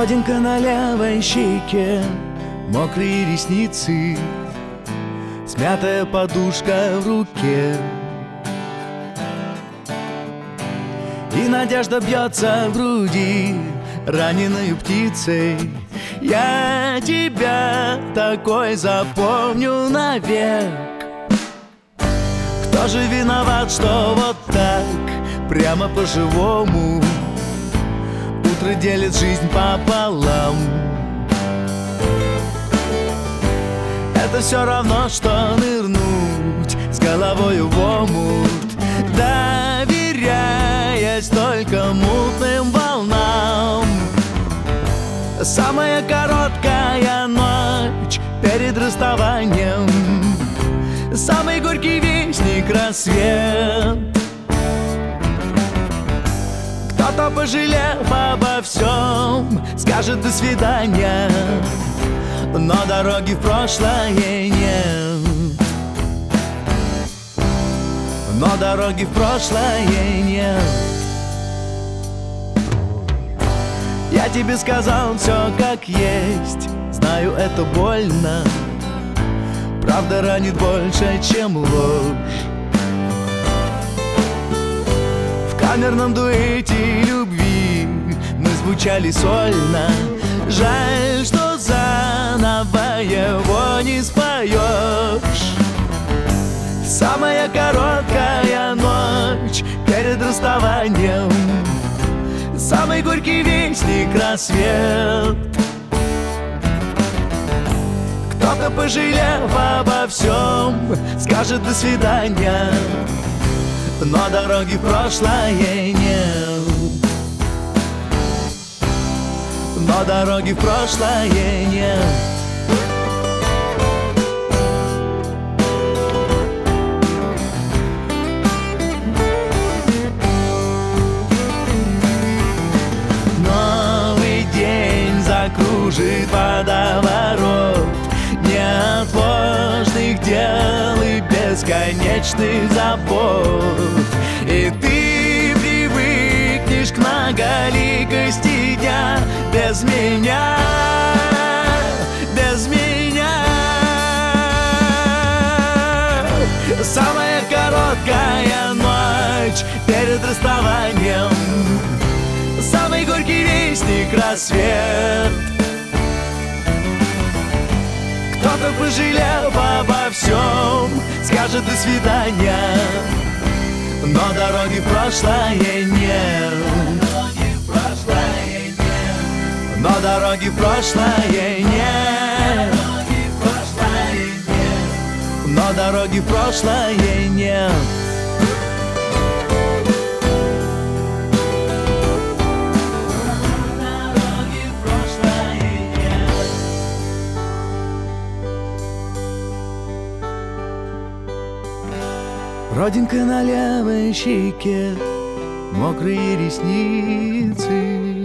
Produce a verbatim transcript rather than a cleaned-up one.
Родинка на левой щеке, мокрые ресницы, смятая подушка в руке. И надежда бьется в груди раненой птицей. Я тебя такой запомню навек. Кто же виноват, что вот так, прямо по-живому, утро делит жизнь пополам? Это все равно, что нырнуть с головою в омут, доверяясь только мутным волнам. Самая короткая ночь перед расставанием, самый горький вестник — рассвет. Кто-то, пожалев обо всем, скажет до свидания, но дороги в прошлое нет. Но дороги в прошлое нет. Я тебе сказал все как есть, знаю, это больно, правда ранит больше, чем ложь. В камерном дуэте любви мы звучали сольно. Жаль, что заново его не споешь. Самая короткая ночь перед расставанием, самый горький вестник — рассвет. Кто-то, пожалев обо всем, скажет до свидания, но дороги в прошлое нет. Но дороги в прошлое нет. Новый день закружит водоворот неотложных дел и бесконечных забот. И ты привыкнешь к многоликости дня без меня, без меня. Самая короткая ночь перед расставанием, самый горький вестник — рассвет. Кто-то, пожалев обо всем, скажет до свидания, но дороги в прошлое нет. Но дороги в прошлое нет. Но дороги в прошлое нет. Родинка на левой щеке, мокрые ресницы.